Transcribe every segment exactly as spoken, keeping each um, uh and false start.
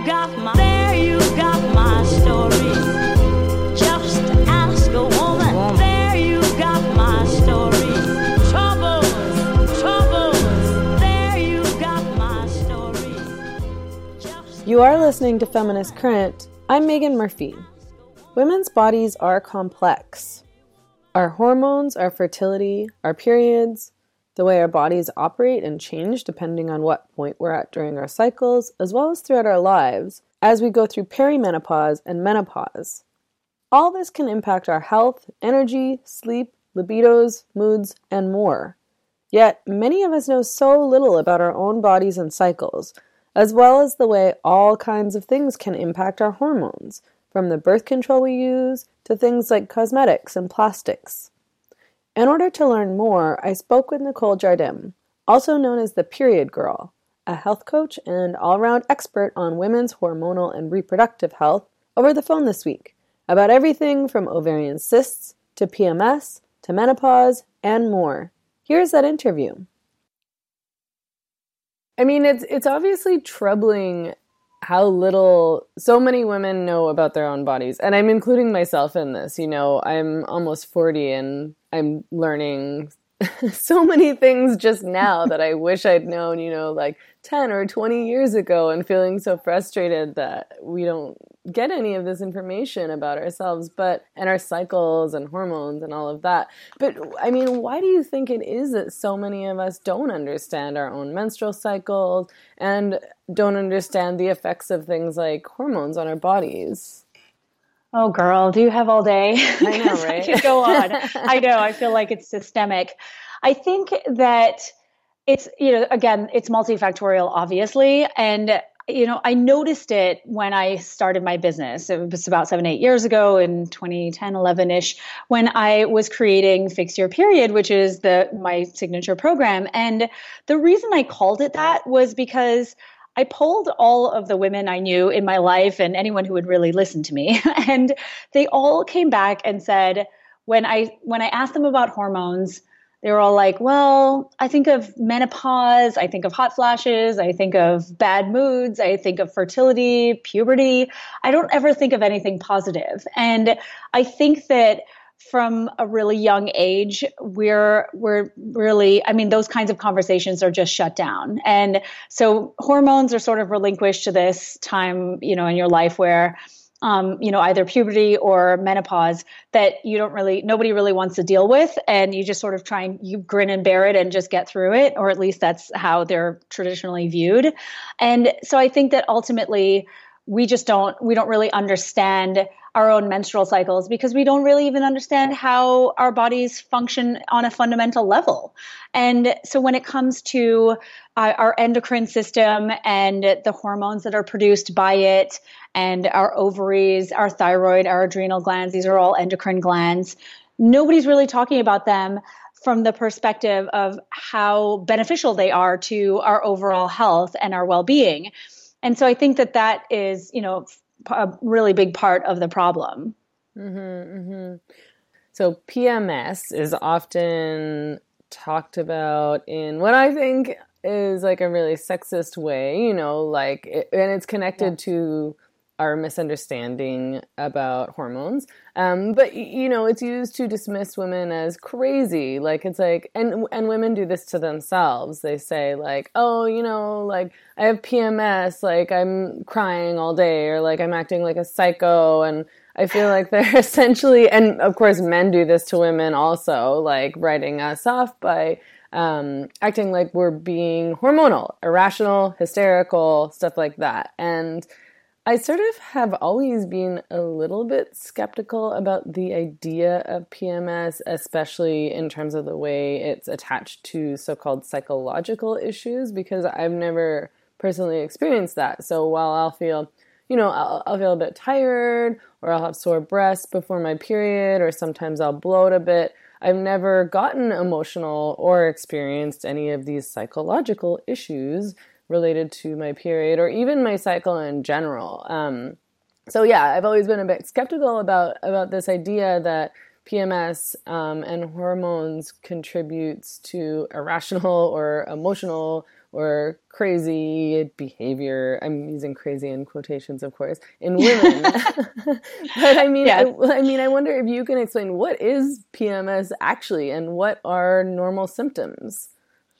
got my, there you got my story. Just ask a woman, there you got my story. Troubles, troubles, there you got my story. Just You are listening to Feminist Current. I'm Megan Murphy. Women's bodies are complex. Our hormones, our fertility, our periods, the way our bodies operate and change depending on what point we're at during our cycles, as well as throughout our lives, as we go through perimenopause and menopause. All this can impact our health, energy, sleep, libidos, moods, and more. Yet, many of us know so little about our own bodies and cycles, as well as the way all kinds of things can impact our hormones, from the birth control we use to things like cosmetics and plastics. In order to learn more, I spoke with Nicole Jardim, also known as the Period Girl, a health coach and all-around expert on women's hormonal and reproductive health, over the phone this week, about everything from ovarian cysts to P M S to menopause and more. Here's that interview. I mean, it's it's obviously troubling how little so many women know about their own bodies. And I'm including myself in this. You know, I'm almost forty and I'm learning so many things just now that I wish I'd known, you know, like ten or twenty years ago, and feeling so frustrated that we don't get any of this information about ourselves, but, and our cycles and hormones and all of that. But I mean, why do you think it is that so many of us don't understand our own menstrual cycles and don't understand the effects of things like hormones on our bodies? Oh, girl, do you have all day? I know, right? I could go on. I know. I feel like it's systemic. I think that it's, you know, again, it's multifactorial, obviously. And, you know, I noticed it when I started my business. It was about seven, eight years ago in twenty ten, eleven-ish, when I was creating Fix Your Period, which is the my signature program. And the reason I called it that was because I polled all of the women I knew in my life and anyone who would really listen to me. And they all came back and said, when I when I asked them about hormones, they were all like, well, I think of menopause, I think of hot flashes, I think of bad moods, I think of fertility, puberty. I don't ever think of anything positive. And I think that from a really young age, we're we're really, I mean, those kinds of conversations are just shut down. And so hormones are sort of relinquished to this time, you know, in your life where Um, you know, either puberty or menopause that you don't really, nobody really wants to deal with. And you just sort of try and you grin and bear it and just get through it, or at least that's how they're traditionally viewed. And so I think that ultimately we just don't, we don't really understand our own menstrual cycles because we don't really even understand how our bodies function on a fundamental level. And so when it comes to uh, our endocrine system and the hormones that are produced by it, and our ovaries, our thyroid, our adrenal glands, these are all endocrine glands, nobody's really talking about them from the perspective of how beneficial they are to our overall health and our well-being. And so I think that that is, you know, a really big part of the problem. Mm-hmm, mm-hmm. So P M S is often talked about in what I think is like a really sexist way, you know, like, it, and it's connected yeah. to our misunderstanding about hormones. Um, but, you know, it's used to dismiss women as crazy. Like, it's like, and and women do this to themselves. They say, like, oh, you know, like, I have P M S, like, I'm crying all day, or, like, I'm acting like a psycho, and I feel like they're essentially, and, of course, men do this to women also, like, writing us off by um, acting like we're being hormonal, irrational, hysterical, stuff like that. And I sort of have always been a little bit skeptical about the idea of P M S, especially in terms of the way it's attached to so-called psychological issues, because I've never personally experienced that. So while I'll feel, you know, I'll, I'll feel a bit tired, or I'll have sore breasts before my period, or sometimes I'll bloat a bit, I've never gotten emotional or experienced any of these psychological issues related to my period or even my cycle in general. Um, so yeah, I've always been a bit skeptical about, about this idea that P M S um, and hormones contributes to irrational or emotional or crazy behavior. I'm using crazy in quotations, of course, in women. But I mean, yes. I, I mean, I wonder if you can explain what is P M S actually, and what are normal symptoms?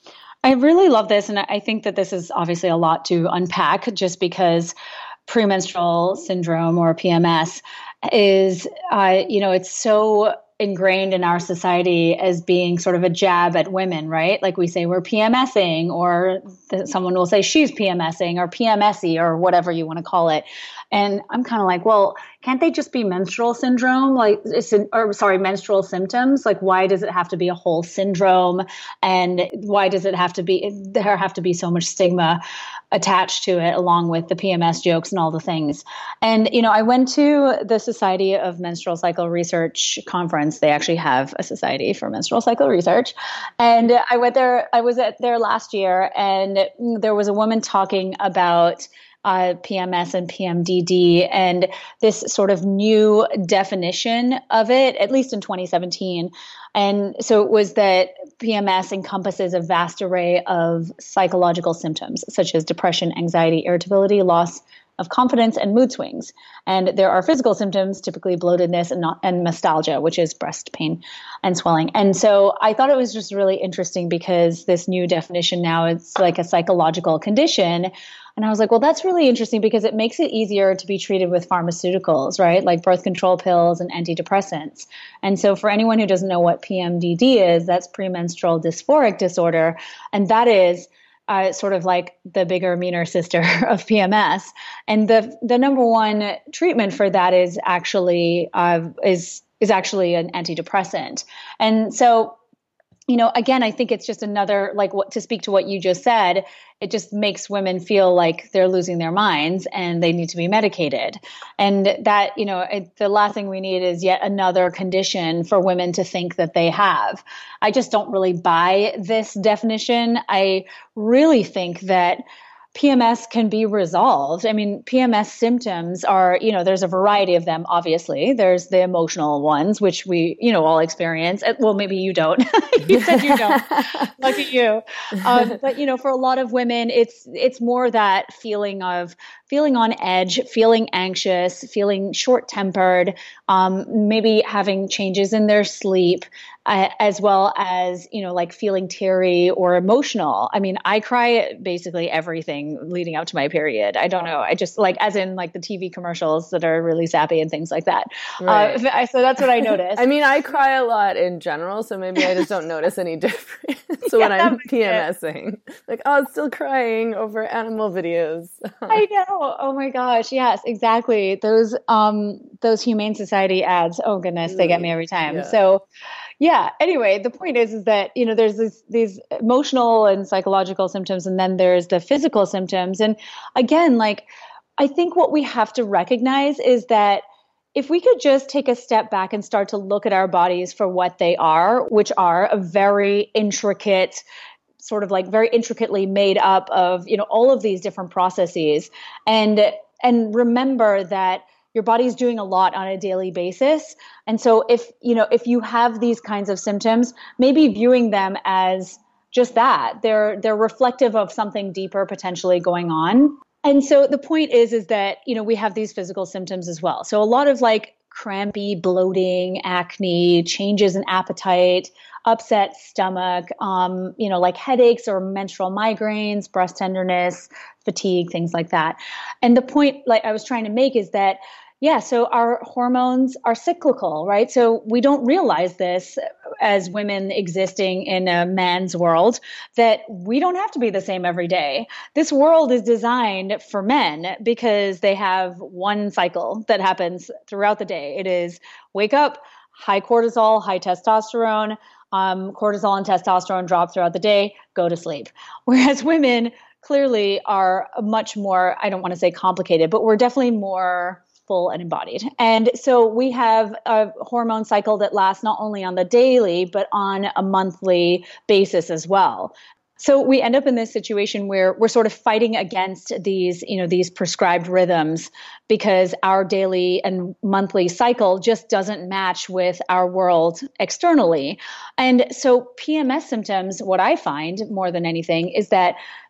I really love this. And I think that this is obviously a lot to unpack, just because premenstrual syndrome, or P M S, is, uh, you know, it's so ingrained in our society as being sort of a jab at women, right? Like we say we're PMSing, or th- someone will say she's PMSing, or P M S y, or whatever you want to call it. And I'm kind of like, well, can't they just be menstrual syndrome? Like, it's an, or sorry, menstrual symptoms. Like, why does it have to be a whole syndrome? And why does it have to be, there have to be so much stigma attached to it, along with the P M S jokes and all the things? And, you know, I went to the Society of Menstrual Cycle Research conference. They actually have a Society for Menstrual Cycle Research. And I went there, I was at there last year, and there was a woman talking about Uh, P M S and P M D D, and this sort of new definition of it, at least in twenty seventeen. And so it was that P M S encompasses a vast array of psychological symptoms, such as depression, anxiety, irritability, loss of confidence, and mood swings. And there are physical symptoms, typically bloatedness and, not, and mastalgia, which is breast pain and swelling. And so I thought it was just really interesting, because this new definition now is like a psychological condition. And I was like, well, that's really interesting, because it makes it easier to be treated with pharmaceuticals, right? Like birth control pills and antidepressants. And so for anyone who doesn't know what P M D D is, that's premenstrual dysphoric disorder. And that is Uh, sort of like the bigger, meaner sister of P M S. And the the number one treatment for that is actually uh, is is actually an antidepressant. And so, you know, again, I think it's just another, like, what, to speak to what you just said, it just makes women feel like they're losing their minds and they need to be medicated. And that, you know, it, the last thing we need is yet another condition for women to think that they have. I just don't really buy this definition. I really think that P M S can be resolved. I mean, P M S symptoms are, you know, there's a variety of them, obviously. There's the emotional ones, which we, you know, all experience. Well, maybe you don't. You said you don't. Lucky you. Um, but, you know, for a lot of women, it's it's more that feeling of feeling on edge, feeling anxious, feeling short-tempered, um, maybe having changes in their sleep, uh, as well as, you know, like feeling teary or emotional. I mean, I cry basically everything leading up to my period. I don't know. I just like, as in like the T V commercials that are really sappy and things like that. Right. Uh, so that's what I noticed. I mean, I cry a lot in general, so maybe I just don't notice any difference yeah, when I'm PMSing. Like, oh, I'm still crying over animal videos. I know. Oh my gosh. Yes, exactly. Those, um, those Humane Society ads. Oh goodness. They get me every time. Yeah. So yeah. Anyway, the point is, is that, you know, there's this, these emotional and psychological symptoms, and then there's the physical symptoms. And again, like, I think what we have to recognize is that if we could just take a step back and start to look at our bodies for what they are, which are a very intricate, sort of like very intricately made up of, you know, all of these different processes, and and remember that your body's doing a lot on a daily basis. And so if, you know, if you have these kinds of symptoms, maybe viewing them as just that, they're they're reflective of something deeper potentially going on. And so the point is, is that, you know, we have these physical symptoms as well. So a lot of like crampy, bloating, acne, changes in appetite, upset stomach, um, you know, like headaches or menstrual migraines, breast tenderness, fatigue, things like that. And the point, like I was trying to make, is that, yeah, so our hormones are cyclical, right? So we don't realize this as women existing in a man's world, that we don't have to be the same every day. This world is designed for men because they have one cycle that happens throughout the day. It is wake up, high cortisol, high testosterone, um, cortisol and testosterone drop throughout the day, go to sleep. Whereas women clearly are much more, I don't want to say complicated, but we're definitely more full and embodied. And so we have a hormone cycle that lasts not only on the daily, but on a monthly basis as well. So we end up in this situation where we're sort of fighting against these, you know, these prescribed rhythms, because our daily and monthly cycle just doesn't match with our world externally. And so P M S symptoms, what I find more than anything, is that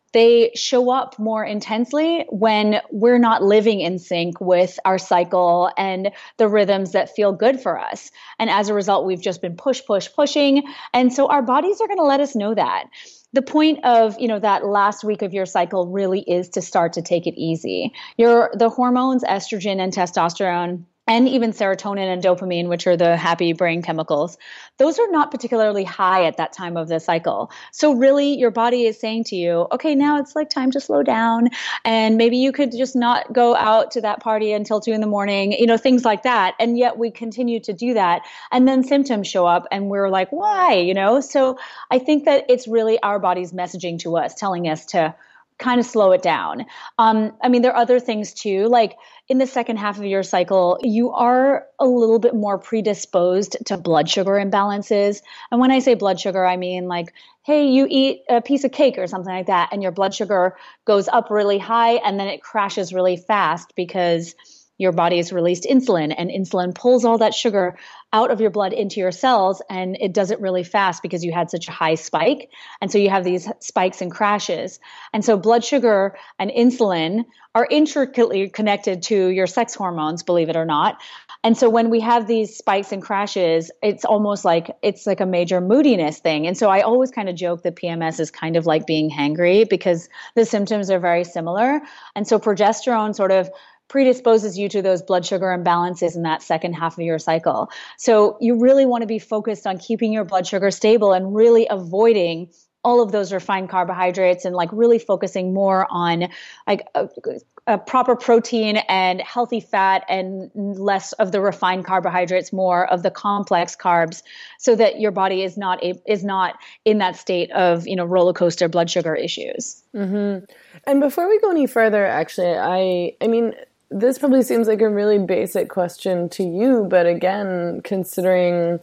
they show up more intensely when we're not living in sync with our cycle and the rhythms that feel good for us. And as a result, we've just been push, push, pushing. And so our bodies are going to let us know that. The point of, you know, that last week of your cycle really is to start to take it easy. Your the hormones, estrogen and testosterone, and even serotonin and dopamine, which are the happy brain chemicals, those are not particularly high at that time of the cycle. So really your body is saying to you, okay, now it's like time to slow down. And maybe you could just not go out to that party until two in the morning, you know, things like that. And yet we continue to do that. And then symptoms show up and we're like, why, you know? So I think that it's really our body's messaging to us, telling us to kind of slow it down. Um, I mean, there are other things too, like in the second half of your cycle, you are a little bit more predisposed to blood sugar imbalances. And when I say blood sugar, I mean like, hey, you eat a piece of cake or something like that, and your blood sugar goes up really high and then it crashes really fast because your body has released insulin, and insulin pulls all that sugar out of your blood into your cells, and it does it really fast because you had such a high spike. And so you have these spikes and crashes. And so blood sugar and insulin are intricately connected to your sex hormones, believe it or not. And so when we have these spikes and crashes, it's almost like it's like a major moodiness thing. And so I always kind of joke that P M S is kind of like being hangry because the symptoms are very similar. And so progesterone sort of predisposes you to those blood sugar imbalances in that second half of your cycle. So you really want to be focused on keeping your blood sugar stable and really avoiding all of those refined carbohydrates and like really focusing more on like a, a proper protein and healthy fat and less of the refined carbohydrates, more of the complex carbs, so that your body is not a, is not in that state of, you know, roller coaster blood sugar issues. Mm-hmm. And before we go any further, actually, I I mean, this probably seems like a really basic question to you, but again, considering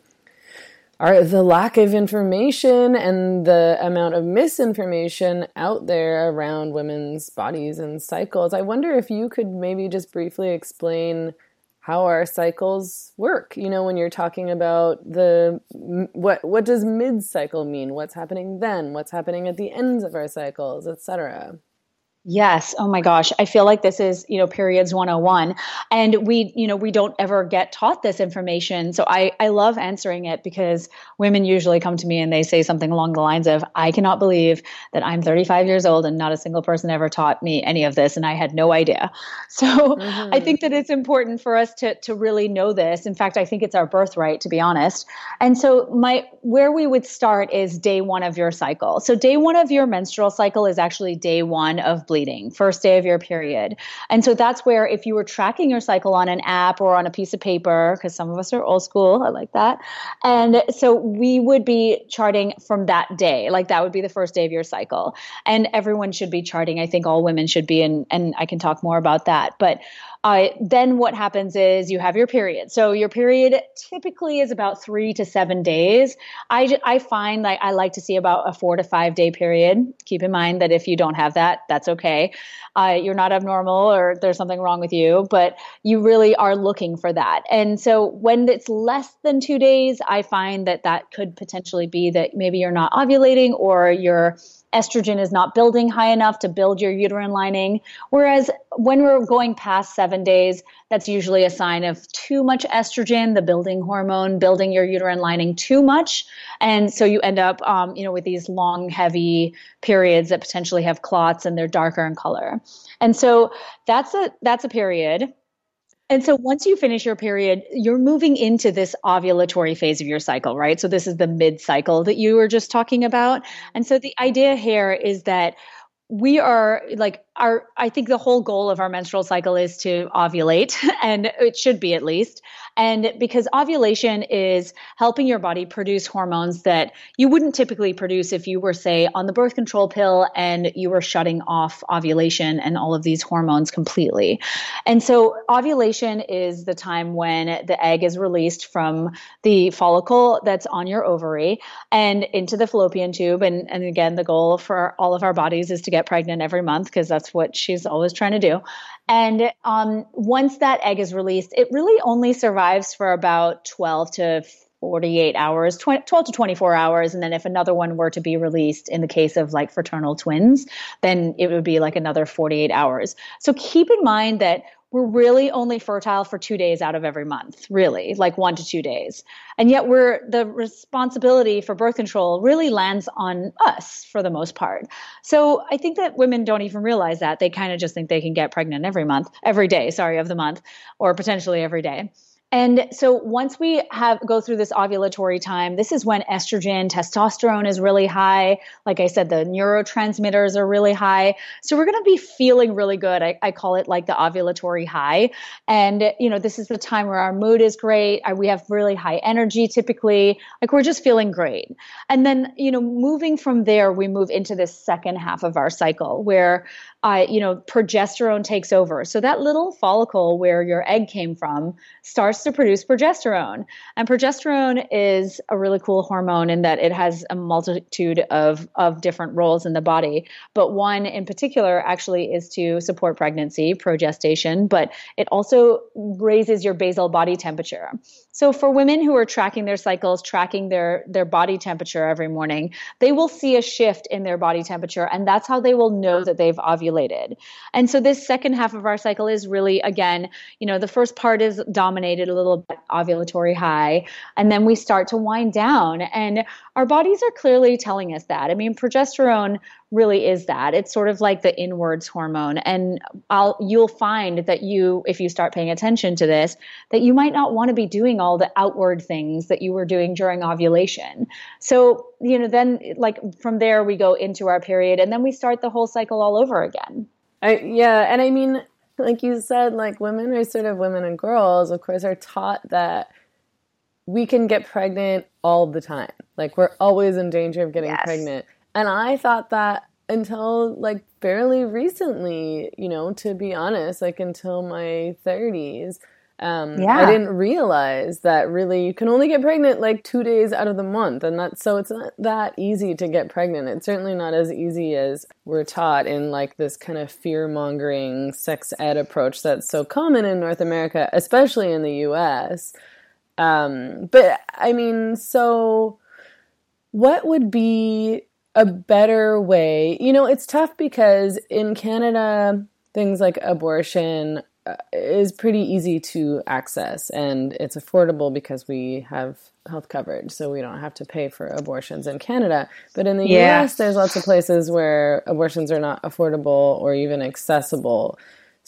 our, the lack of information and the amount of misinformation out there around women's bodies and cycles, I wonder if you could maybe just briefly explain how our cycles work. You know, when you're talking about the, what, what does mid-cycle mean? What's happening then? What's happening at the ends of our cycles, et cetera? Yes. Oh my gosh. I feel like this is, you know, periods one oh one, and we, you know, we don't ever get taught this information. So I, I love answering it because women usually come to me and they say something along the lines of, I cannot believe that I'm thirty-five years old and not a single person ever taught me any of this. And I had no idea. So mm-hmm. I think that it's important for us to, to really know this. In fact, I think it's our birthright, to be honest. And so my, where we would start is day one of your cycle. So day one of your menstrual cycle is actually day one of bleeding. Bleeding, first day of your period. And so that's where if you were tracking your cycle on an app or on a piece of paper, because some of us are old school, I like that. And so we would be charting from that day, like that would be the first day of your cycle. And everyone should be charting. I think all women should be, and, and I can talk more about that. But Uh, then what happens is you have your period. So your period typically is about three to seven days. I, I find like I like to see about a four to five day period. Keep in mind that if you don't have that, that's okay. Uh, you're not abnormal or there's something wrong with you, but you really are looking for that. And so when it's less than two days, I find that that could potentially be that maybe you're not ovulating or your estrogen is not building high enough to build your uterine lining. Whereas when we're going past seven days, that's usually a sign of too much estrogen, the building hormone, building your uterine lining too much. And so you end up, um, you know, with these long, heavy periods that potentially have clots and they're darker in color. And so that's a, that's a period. And so once you finish your period, you're moving into this ovulatory phase of your cycle, right? So this is the mid-cycle that you were just talking about. And so the idea here is that we are like our, I think the whole goal of our menstrual cycle is to ovulate, and it should be at least. And because ovulation is helping your body produce hormones that you wouldn't typically produce if you were, say, on the birth control pill and you were shutting off ovulation and all of these hormones completely. And so ovulation is the time when the egg is released from the follicle that's on your ovary and into the fallopian tube. And, and again, the goal for all of our bodies is to get pregnant every month because that's what she's always trying to do. And um, once that egg is released, it really only survives for about twelve to forty-eight hours, twelve to twenty-four hours. And then if another one were to be released in the case of like fraternal twins, then it would be like another forty-eight hours. So keep in mind that we're really only fertile for two days out of every month, really, like one to two days. And yet we're the responsibility for birth control really lands on us for the most part. So I think that women don't even realize that. They kind of just think they can get pregnant every month, every day, sorry, of the month, or potentially every day. And so once we have go through this ovulatory time, this is when estrogen, testosterone is really high. Like I said, the neurotransmitters are really high. So we're going to be feeling really good. I, I call it like the ovulatory high. And, you know, this is the time where our mood is great. We have really high energy typically. Like we're just feeling great. And then, you know, moving from there, we move into this second half of our cycle where Uh, you know, progesterone takes over. So that little follicle where your egg came from starts to produce progesterone. And progesterone is a really cool hormone in that it has a multitude of, of different roles in the body. But one in particular actually is to support pregnancy, progestation, but it also raises your basal body temperature. So for women who are tracking their cycles, tracking their, their body temperature every morning, they will see a shift in their body temperature, and that's how they will know that they've ovulated. And so this second half of our cycle is really, again, you know, the first part is dominated a little bit ovulatory high, and then we start to wind down, and our bodies are clearly telling us that. I mean, progesterone really is that. It's sort of like the inwards hormone. And I'll, you'll find that you, if you start paying attention to this, that you might not want to be doing all the outward things that you were doing during ovulation. So, you know, then like from there we go into our period, and then we start the whole cycle all over again. I, yeah. And I mean, like you said, like women are sort of women and girls, of course, are taught that we can get pregnant all the time. Like we're always in danger of getting Yes. pregnant. And I thought that until like fairly recently, you know, to be honest, like until my thirties. Um, Yeah. I didn't realize that really you can only get pregnant like two days out of the month. And that's, so it's not that easy to get pregnant. It's certainly not as easy as we're taught in like this kind of fear-mongering sex ed approach that's so common in North America, especially in the U S. Um, but I mean, so what would be a better way? You know, it's tough because in Canada, things like abortion uh, is pretty easy to access, and it's affordable because we have health coverage, so we don't have to pay for abortions in Canada. But in the Yeah. U S, there's lots of places where abortions are not affordable or even accessible.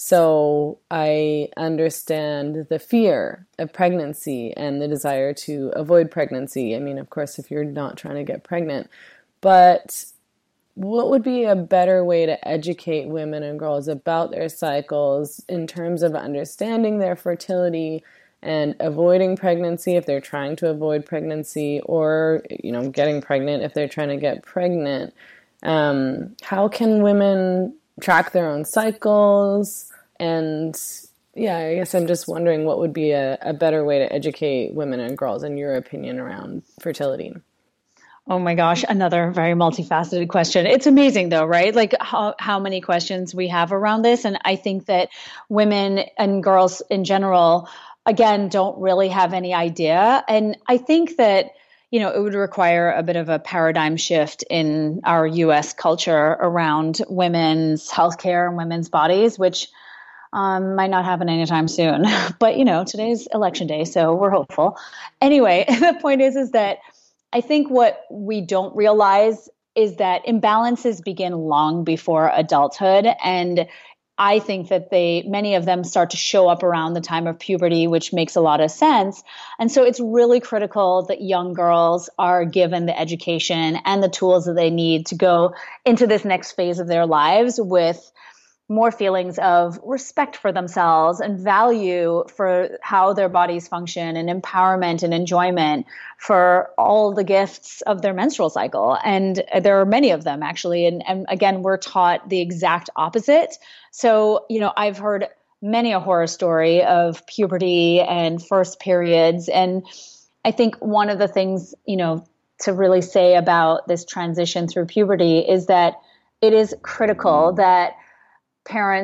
So I understand the fear of pregnancy and the desire to avoid pregnancy. I mean, of course, if you're not trying to get pregnant. But what would be a better way to educate women and girls about their cycles in terms of understanding their fertility and avoiding pregnancy if they're trying to avoid pregnancy, or, you know, getting pregnant if they're trying to get pregnant? Um, how can women track their own cycles? And yeah, I guess I'm just wondering what would be a, a better way to educate women and girls, in your opinion, around fertility? Oh my gosh, another very multifaceted question. It's amazing though, right? Like how, how many questions we have around this. And I think that women and girls in general, again, don't really have any idea. And I think that, you know, it would require a bit of a paradigm shift in our U S culture around women's healthcare and women's bodies, which um, might not happen anytime soon. But, you know, today's election day, so we're hopeful. Anyway, the point is, is that I think what we don't realize is that imbalances begin long before adulthood. And I think that they, many of them start to show up around the time of puberty, which makes a lot of sense. And so it's really critical that young girls are given the education and the tools that they need to go into this next phase of their lives with more feelings of respect for themselves and value for how their bodies function, and empowerment and enjoyment for all the gifts of their menstrual cycle. And there are many of them actually. And, and again, we're taught the exact opposite. So, you know, I've heard many a horror story of puberty and first periods. And I think one of the things, you know, to really say about this transition through puberty is that it is critical that parents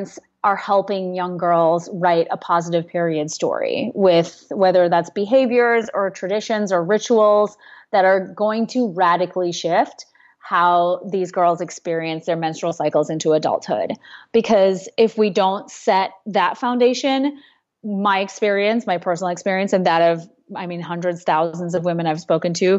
are helping young girls write a positive period story with whether that's behaviors or traditions or rituals that are going to radically shift how these girls experience their menstrual cycles into adulthood. Because if we don't set that foundation, my experience, my personal experience, and that of, I mean, hundreds, thousands of women I've spoken to,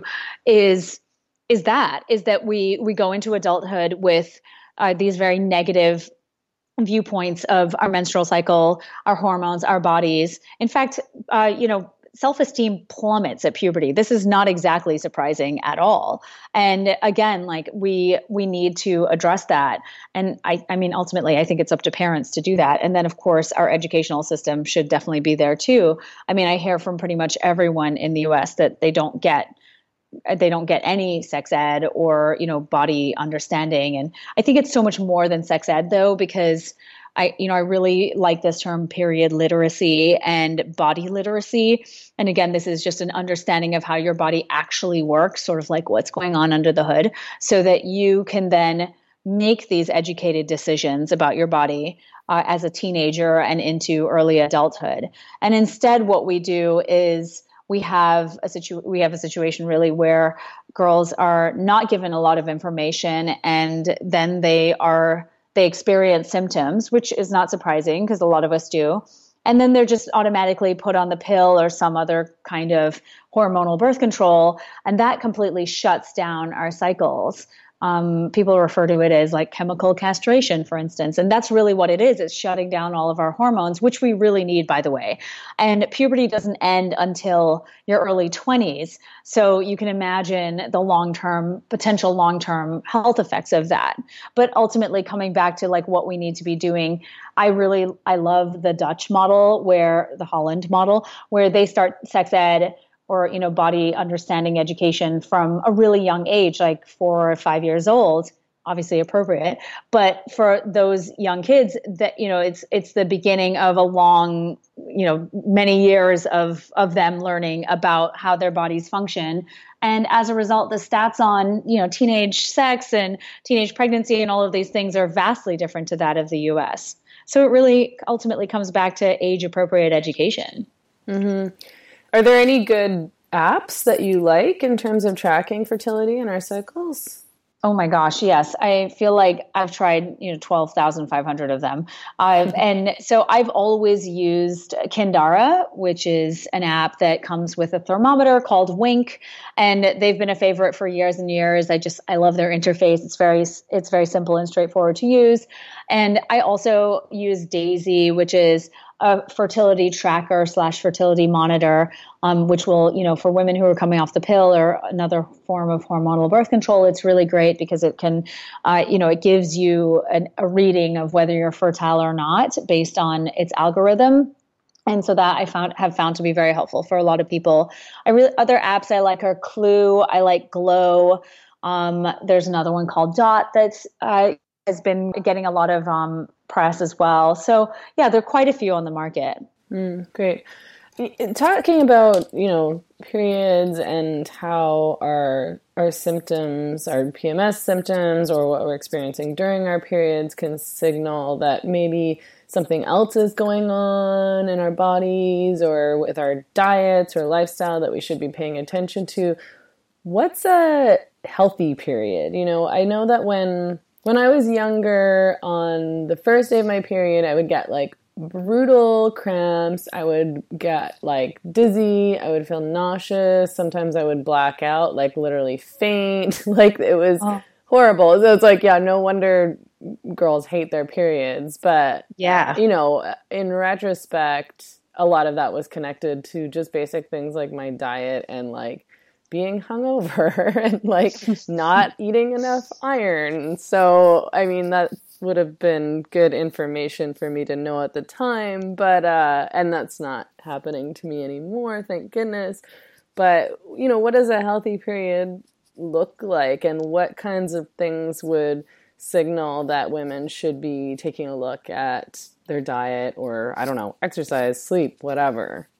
is is that is that we we go into adulthood with uh, these very negative viewpoints of our menstrual cycle, our hormones, our bodies. In fact, uh, you know, self-esteem plummets at puberty. This is not exactly surprising at all. And again, like we we need to address that. And I, I mean, ultimately, I think it's up to parents to do that. And then, of course, our educational system should definitely be there too. I mean, I hear from pretty much everyone in the U S that they don't get they don't get any sex ed or, you know, body understanding. And I think it's so much more than sex ed, though, because I, you know, I really like this term period literacy and body literacy. And again, this is just an understanding of how your body actually works, sort of like what's going on under the hood, so that you can then make these educated decisions about your body uh, as a teenager and into early adulthood. And instead, what we do is we have a situ- we have a situation really where girls are not given a lot of information, and then they are they experience symptoms, which is not surprising because a lot of us do. And then they're just automatically put on the pill or some other kind of hormonal birth control, and that completely shuts down our cycles. Um, people refer to it as like chemical castration, for instance. And that's really what it is. It's shutting down all of our hormones, which we really need, by the way. And puberty doesn't end until your early twenties. So you can imagine the long-term, potential long-term health effects of that. But ultimately, coming back to like what we need to be doing, I really, I love the Dutch model, where the Holland model, where they start sex ed or, you know, body understanding education from a really young age, like four or five years old, obviously appropriate. But for those young kids, that, you know, it's it's the beginning of a long, you know, many years of of them learning about how their bodies function. And as a result, the stats on, you know, teenage sex and teenage pregnancy and all of these things are vastly different to that of the U S. So it really ultimately comes back to age appropriate education. Mm-hmm. Are there any good apps that you like in terms of tracking fertility in our cycles? Oh my gosh, yes. I feel like I've tried, you know, twelve thousand five hundred of them. I've, and so I've always used Kindara, which is an app that comes with a thermometer called Wink, and they've been a favorite for years and years. I just, I love their interface. It's very, it's very simple and straightforward to use. And I also use Daisy, which is a fertility tracker slash fertility monitor, um, which will, you know, for women who are coming off the pill or another form of hormonal birth control, it's really great because it can, uh, you know, it gives you an, a reading of whether you're fertile or not based on its algorithm. And so that I found have found to be very helpful for a lot of people. I really, other apps I like are Clue. I like Glow. Um, there's another one called Dot that's uh, has been getting a lot of um, press as well. So yeah, there are quite a few on the market. Mm, great. Talking about, you know, periods and how our our symptoms, our P M S symptoms, or what we're experiencing during our periods can signal that maybe something else is going on in our bodies or with our diets or lifestyle that we should be paying attention to. What's a healthy period? You know, I know that when when I was younger, on the first day of my period, I would get like brutal cramps. I would get like dizzy. I would feel nauseous. Sometimes I would black out, like literally faint. Like it was oh. horrible. So it's like, yeah, no wonder girls hate their periods. But yeah, you know, in retrospect, a lot of that was connected to just basic things like my diet and like being hungover and like not eating enough iron. So, I mean, that would have been good information for me to know at the time, but, uh, and that's not happening to me anymore, thank goodness. But, you know, what does a healthy period look like, and what kinds of things would signal that women should be taking a look at their diet or, I don't know, exercise, sleep, whatever?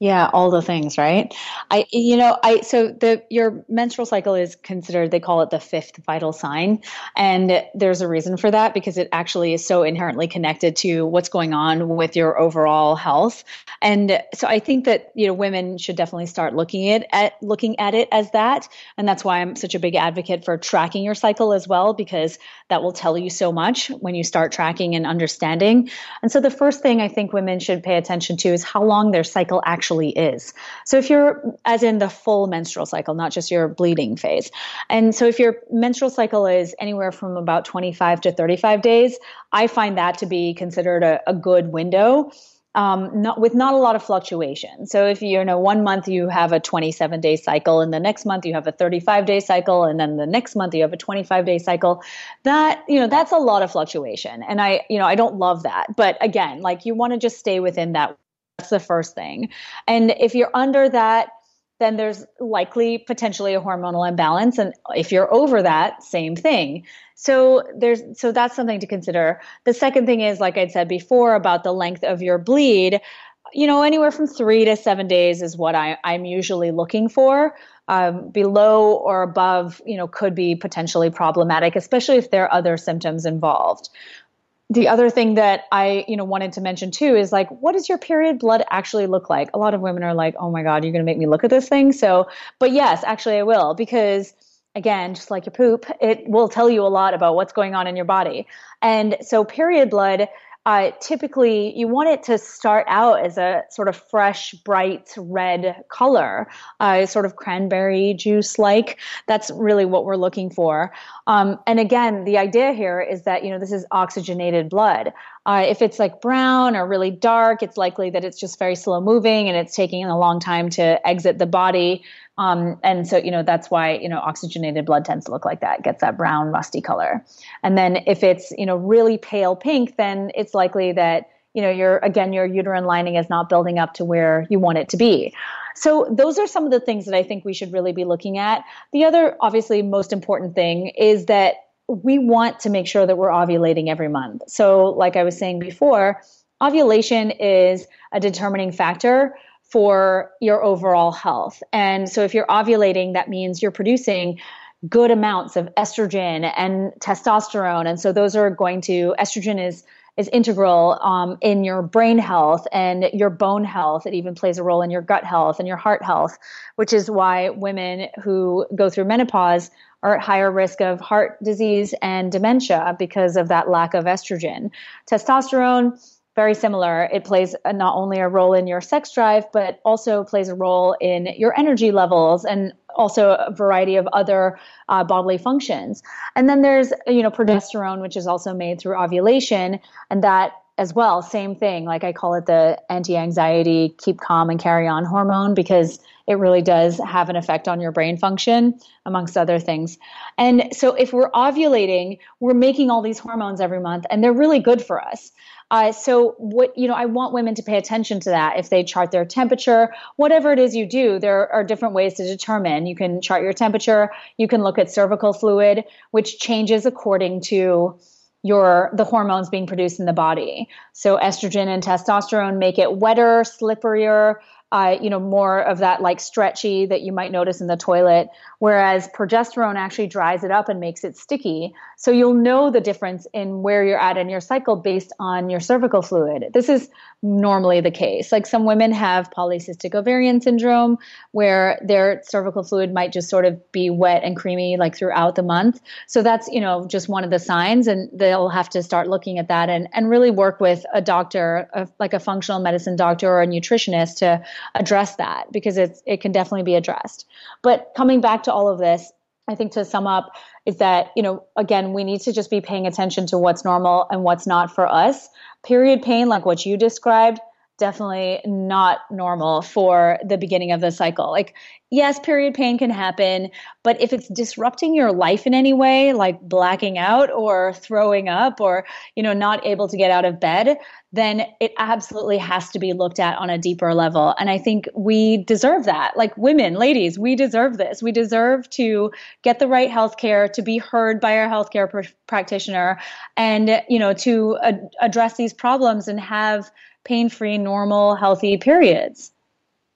Yeah, all the things, right? I, you know, I, so the, your menstrual cycle is considered, they call it the fifth vital sign. And there's a reason for that because it actually is so inherently connected to what's going on with your overall health. And so I think that, you know, women should definitely start looking at, at looking at it as that. And that's why I'm such a big advocate for tracking your cycle as well, because that will tell you so much when you start tracking and understanding. And so the first thing I think women should pay attention to is how long their cycle actually is. So if you're, as in the full menstrual cycle, not just your bleeding phase. And so if your menstrual cycle is anywhere from about twenty-five to thirty-five days, I find that to be considered a, a good window. Um, not with not a lot of fluctuation. So if you know one month you have a twenty-seven day cycle, and the next month you have a thirty-five day cycle, and then the next month you have a twenty-five day cycle, that you know that's a lot of fluctuation. And I you know I don't love that. But again, like you want to just stay within that. That's the first thing. And if you're under that, then there's likely potentially a hormonal imbalance. And if you're over that, same thing. So there's so that's something to consider. The second thing is, like I'd said before, about the length of your bleed. You know, anywhere from three to seven days is what I, I'm usually looking for. Um, below or above, you know, could be potentially problematic, especially if there are other symptoms involved. The other thing that I, you know, wanted to mention too is like, what does your period blood actually look like? A lot of women are like, oh my God, you're going to make me look at this thing. So, but yes, actually I will, because again, just like your poop, it will tell you a lot about what's going on in your body. And so period blood, Uh, typically, you want it to start out as a sort of fresh, bright red color, uh, sort of cranberry juice-like. That's really what we're looking for. Um, and again, the idea here is that, you know, this is oxygenated blood. Uh, if it's like brown or really dark, it's likely that it's just very slow moving and it's taking a long time to exit the body. Um, and so, you know, that's why, you know, oxygenated blood tends to look like that, gets that brown, musty color. And then if it's, you know, really pale pink, then it's likely that, you know, your, again, your uterine lining is not building up to where you want it to be. So those are some of the things that I think we should really be looking at. The other, obviously, most important thing is that we want to make sure that we're ovulating every month. So like I was saying before, ovulation is a determining factor for your overall health. And so if you're ovulating, that means you're producing good amounts of estrogen and testosterone. And so those are going to, estrogen is is integral um, in your brain health and your bone health. It even plays a role in your gut health and your heart health, which is why women who go through menopause are at higher risk of heart disease and dementia because of that lack of estrogen. Testosterone, very similar. It plays a, not only a role in your sex drive, but also plays a role in your energy levels and also a variety of other uh, bodily functions. And then there's, you know, progesterone, which is also made through ovulation, and that as well, same thing. Like I call it the anti-anxiety, keep calm and carry on hormone, because it really does have an effect on your brain function, amongst other things. And so if we're ovulating, we're making all these hormones every month, and they're really good for us. Uh, so what, you know, I want women to pay attention to that. If they chart their temperature, whatever it is you do, there are different ways to determine. You can chart your temperature. You can look at cervical fluid, which changes according to your the hormones being produced in the body. So estrogen and testosterone make it wetter, slipperier, uh, you know, more of that like stretchy that you might notice in the toilet, whereas progesterone actually dries it up and makes it sticky. So you'll know the difference in where you're at in your cycle based on your cervical fluid. This is normally the case. Like some women have polycystic ovarian syndrome, where their cervical fluid might just sort of be wet and creamy like throughout the month. So that's, you know, just one of the signs, and they'll have to start looking at that and, and really work with a doctor, a, like a functional medicine doctor or a nutritionist to address that, because it's it can definitely be addressed. But coming back to all of this, I think to sum up is that, you know, again, we need to just be paying attention to what's normal and what's not for us. Period pain, like what you described, definitely not normal for the beginning of the cycle. Like, yes, period pain can happen, but if it's disrupting your life in any way, like blacking out or throwing up or, you know, not able to get out of bed, then it absolutely has to be looked at on a deeper level. And I think we deserve that. Like women, ladies, we deserve this. We deserve to get the right healthcare, to be heard by our healthcare pr- practitioner, and, you know, to ad- address these problems and have pain-free, normal, healthy periods.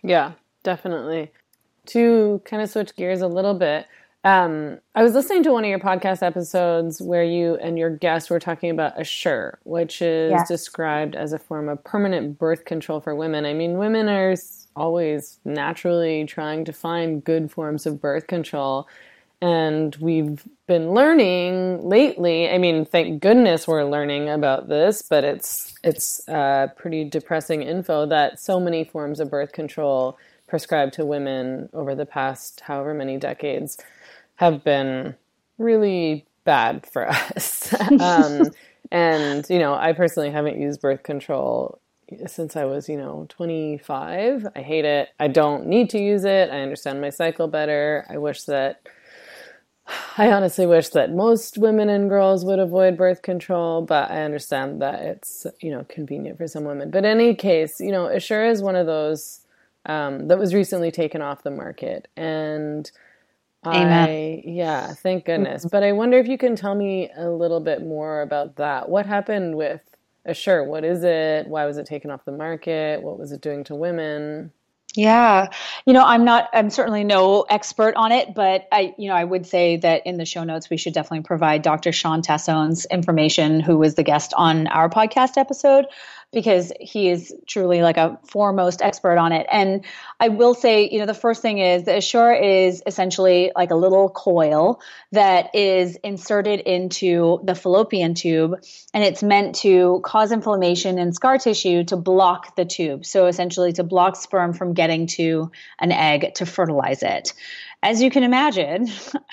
Yeah, definitely. To kind of switch gears a little bit, um, I was listening to one of your podcast episodes where you and your guest were talking about Assure, which is Yes. described as a form of permanent birth control for women. I mean, women are s- always naturally trying to find good forms of birth control. And we've been learning lately, I mean, thank goodness we're learning about this, but it's it's uh, pretty depressing info that so many forms of birth control prescribed to women over the past however many decades have been really bad for us. um, and, you know, I personally haven't used birth control since I was, you know, twenty-five. I hate it. I don't need to use it. I understand my cycle better. I wish that I honestly wish that most women and girls would avoid birth control, but I understand that it's, you know, convenient for some women. But in any case, you know, Assure is one of those um, that was recently taken off the market. And Amen. I, yeah, thank goodness. But I wonder if you can tell me a little bit more about that. What happened with Assure? What is it? Why was it taken off the market? What was it doing to women? Yeah. You know, I'm not, I'm certainly no expert on it, but I, you know, I would say that in the show notes, we should definitely provide Doctor Sean Tassone's information, who was the guest on our podcast episode, because he is truly like a foremost expert on it. And I will say, you know, the first thing is the Assure is essentially like a little coil that is inserted into the fallopian tube, and it's meant to cause inflammation in scar tissue to block the tube. So essentially to block sperm from getting to an egg to fertilize it. As you can imagine,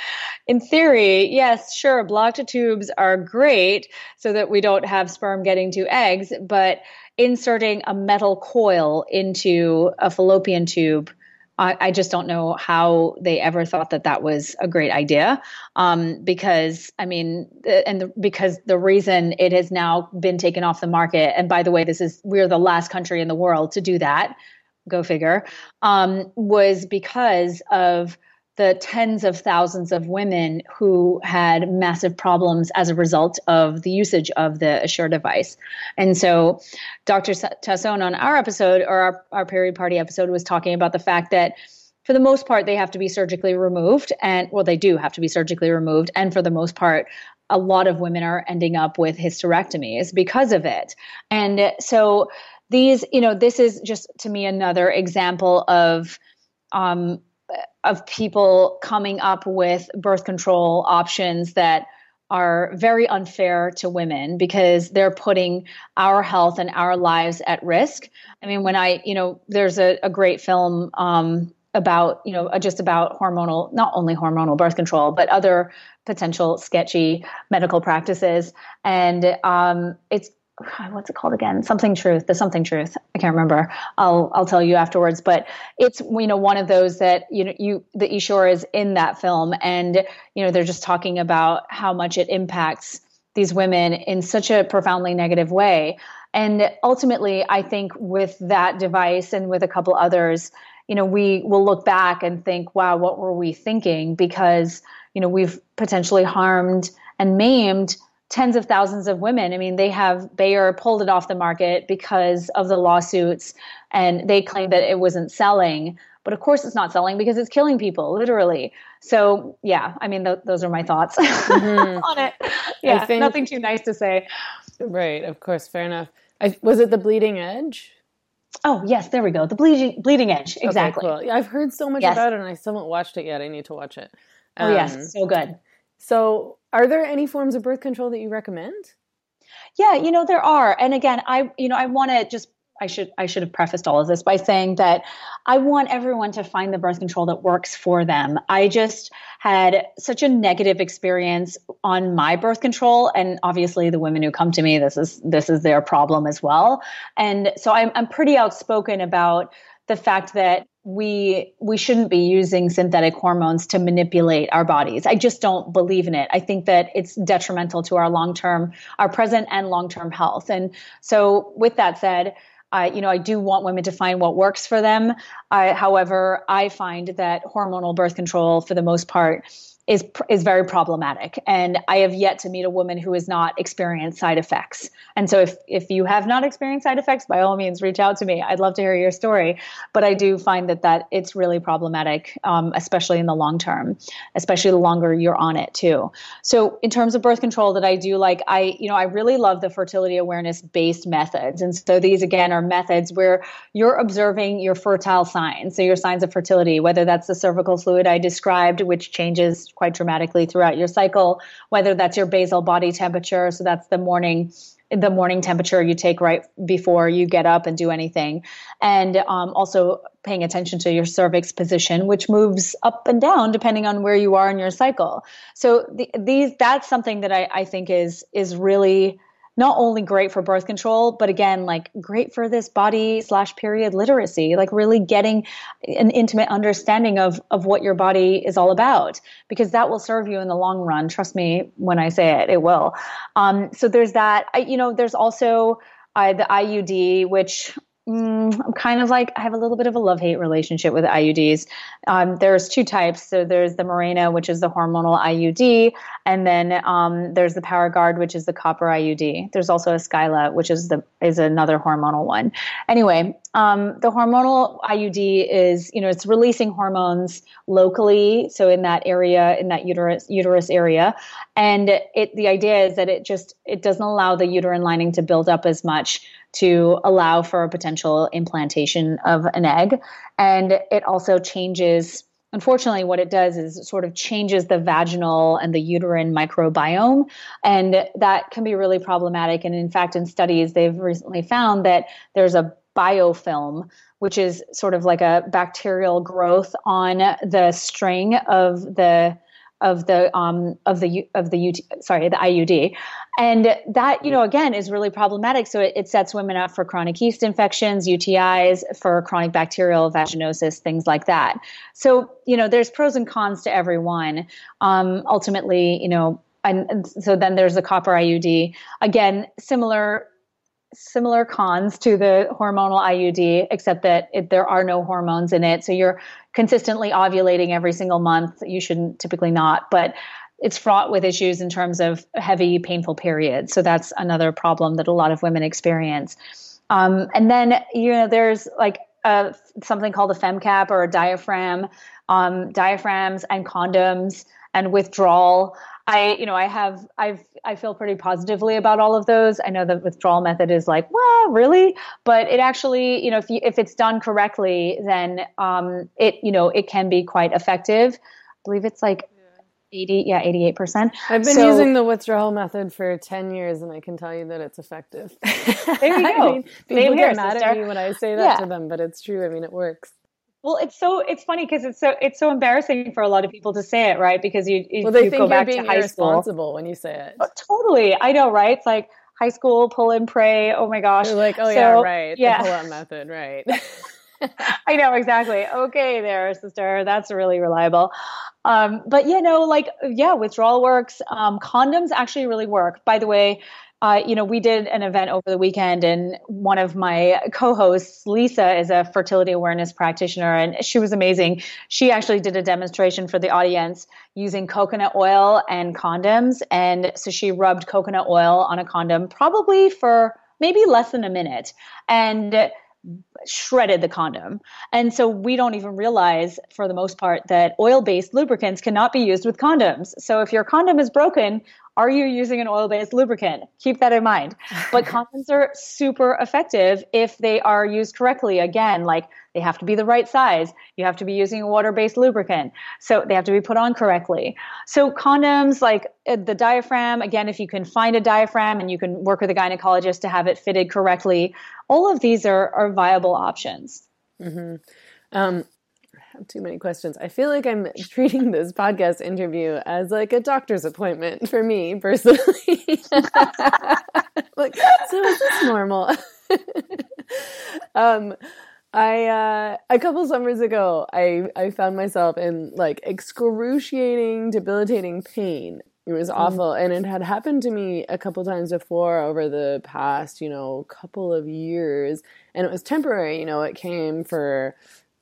in theory, yes, sure, blocked tubes are great so that we don't have sperm getting to eggs, but inserting a metal coil into a fallopian tube, I, I just don't know how they ever thought that that was a great idea. Um, because, I mean, and the, because the reason it has now been taken off the market, and by the way, this is, we're the last country in the world to do that, go figure, um, was because of the tens of thousands of women who had massive problems as a result of the usage of the Assure device. And so Doctor Tassone on our episode, or our, our period party episode, was talking about the fact that for the most part, they have to be surgically removed. And well, they do have to be surgically removed. And for the most part, a lot of women are ending up with hysterectomies because of it. And so these, you know, this is just to me another example of, um, of people coming up with birth control options that are very unfair to women because they're putting our health and our lives at risk. I mean, when I, you know, there's a, a great film um, about, you know, just about hormonal, not only hormonal birth control, but other potential sketchy medical practices. And um, it's, what's it called again? Something Truth, the Something Truth. I can't remember. I'll I'll tell you afterwards. But it's, you know, one of those that, you know, you the Assure is in that film, and you know they're just talking about how much it impacts these women in such a profoundly negative way. And ultimately, I think with that device and with a couple others, you know, we will look back and think, wow, what were we thinking? Because you know we've potentially harmed and maimed tens of thousands of women. I mean, they have, Bayer pulled it off the market because of the lawsuits, and they claim that it wasn't selling. But of course it's not selling because it's killing people, literally. So yeah, I mean, th- those are my thoughts mm-hmm. on it. Yeah, think, nothing too nice to say. Right, of course, fair enough. I, was it The Bleeding Edge? Oh, yes, there we go. The Bleeding, bleeding Edge, exactly. Okay, cool. Yeah, I've heard so much yes. about it, and I still haven't watched it yet. I need to watch it. Um, oh yes, so good. So are there any forms of birth control that you recommend? Yeah, you know, there are. And again, I, you know, I want to just, I should, I should have prefaced all of this by saying that I want everyone to find the birth control that works for them. I just had such a negative experience on my birth control. And obviously the women who come to me, this is, this is their problem as well. And so I'm, I'm pretty outspoken about the fact that we we shouldn't be using synthetic hormones to manipulate our bodies. I just don't believe in it. I think that it's detrimental to our long-term, our present and long-term health. And so with that said, I, you know, I do want women to find what works for them. I, however, I find that hormonal birth control, for the most part, is is very problematic. And I have yet to meet a woman who has not experienced side effects. And so if if you have not experienced side effects, by all means, reach out to me. I'd love to hear your story. But I do find that that it's really problematic, um, especially in the long term, especially the longer you're on it too. So in terms of birth control that I do like, I, you know, I really love the fertility awareness based methods. And so these again are methods where you're observing your fertile signs. So your signs of fertility, whether that's the cervical fluid I described, which changes quite dramatically throughout your cycle, whether that's your basal body temperature. So that's the morning the morning temperature you take right before you get up and do anything. And um, also paying attention to your cervix position, which moves up and down depending on where you are in your cycle. So the, these that's something that I, I think is is really not only great for birth control, but again, like great for this body slash period literacy, like really getting an intimate understanding of, of what your body is all about, because that will serve you in the long run. Trust me when I say it, it will. Um, so there's that, I, you know, there's also uh, the I U D, which Mm, I'm kind of like, I have a little bit of a love-hate relationship with I U Ds. Um, there's two types. So there's the Mirena, which is the hormonal I U D. And then um, there's the PowerGuard, which is the copper I U D. There's also a Skyla, which is the is another hormonal one. Anyway, um, the hormonal I U D is, you know, it's releasing hormones locally. So in that area, in that uterus uterus area. And it the idea is that it just, it doesn't allow the uterine lining to build up as much to allow for a potential implantation of an egg. And it also changes, unfortunately, what it does is it sort of changes the vaginal and the uterine microbiome. And that can be really problematic. And in fact, in studies, they've recently found that there's a biofilm, which is sort of like a bacterial growth on the string of the of the um of the of the U T, sorry the I U D, and that, you know, again is really problematic. So it, it sets women up for chronic yeast infections, U T Is, for chronic bacterial vaginosis, things like that. So, you know, there's pros and cons to every one. Um, ultimately, you know, and, and so then there's the copper I U D. Again, similar. Similar cons to the hormonal I U D, except that it, there are no hormones in it. So you're consistently ovulating every single month. You shouldn't typically not, but it's fraught with issues in terms of heavy, painful periods. So that's another problem that a lot of women experience. Um, and then, you know, there's like a, something called a FemCap or a diaphragm, um, diaphragms and condoms and withdrawal. I, you know, I have, I've, I feel pretty positively about all of those. I know the withdrawal method is like, well, really, but it actually, you know, if you, if it's done correctly, then, um, it, you know, it can be quite effective. I believe it's like eighty, yeah, eighty-eight percent. I've been so, using the withdrawal method for ten years and I can tell you that it's effective. There you go. I mean, people Same get here, mad sister. at me when I say that Yeah. to them, but it's true. I mean, it works. Well, it's so, it's funny because it's so, it's so embarrassing for a lot of people to say it, right? Because you, you, Well, they you think go you're back being to high school. irresponsible when you say it. Oh, totally. I know, right? It's like high school, pull and pray. Oh my gosh. You're like, oh So, yeah, right. Yeah. The pull-out method, right. I know, exactly. Okay, there, sister. That's really reliable. Um, but you know, like, yeah, withdrawal works. Um, condoms actually really work. By the way, uh, you know, we did an event over the weekend, and one of my co-hosts, Lisa, is a fertility awareness practitioner, and she was amazing. She actually did a demonstration for the audience using coconut oil and condoms. And so she rubbed coconut oil on a condom probably for maybe less than a minute, and shredded the condom. And so we don't even realize, for the most part, that oil-based lubricants cannot be used with condoms. So if your condom is broken, are you using an oil-based lubricant? Keep that in mind. But condoms are super effective if they are used correctly. Again, like, they have to be the right size. You have to be using a water-based lubricant. So they have to be put on correctly. So condoms, like uh, the diaphragm, again, if you can find a diaphragm and you can work with a gynecologist to have it fitted correctly, all of these are, are viable options. Mm-hmm. Um, I have too many questions. I feel like I'm treating this podcast interview as like a doctor's appointment for me personally. Like, so is this normal? um, I, uh, a couple summers ago, I, I found myself in like excruciating, debilitating pain. It was awful. And it had happened to me a couple times before over the past, you know, couple of years. And it was temporary. You know, it came for